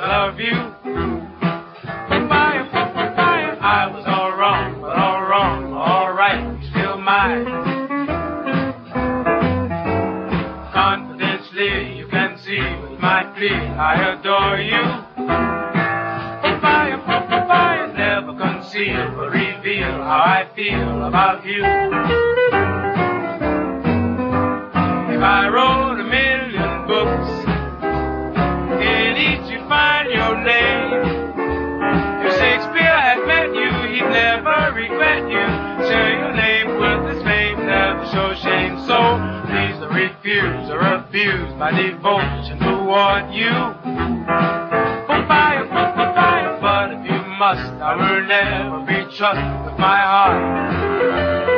love you. I was all wrong, but all wrong, all right, you're still mine. Confidentially, you can see with my plea, I adore you. Never conceal or reveal how I feel about you. If I wrote 1,000,000 books, in each you find your name. If Shakespeare had met you, he'd never regret you. Share your name with his fame, never show shame. So please don't refuse or abuse my devotion toward you. But if you must, I will never betrust with my heart.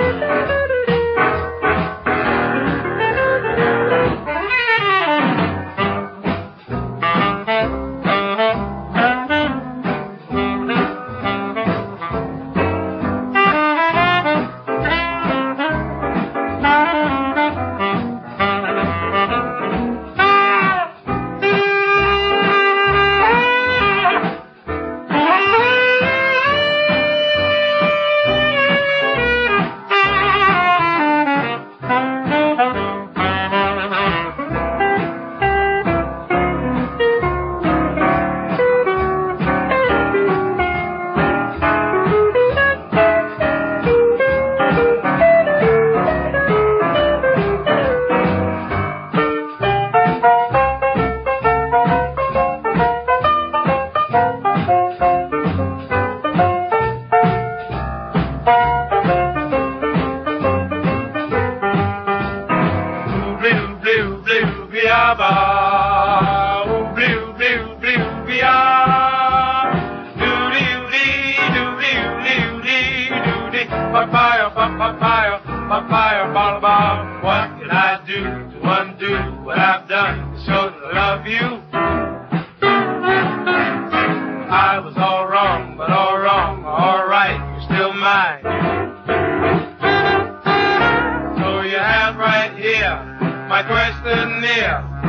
What can I do to undo what I've done to show that I love you? I was all wrong, but all wrong, all right, you're still mine. So you have right here my question here.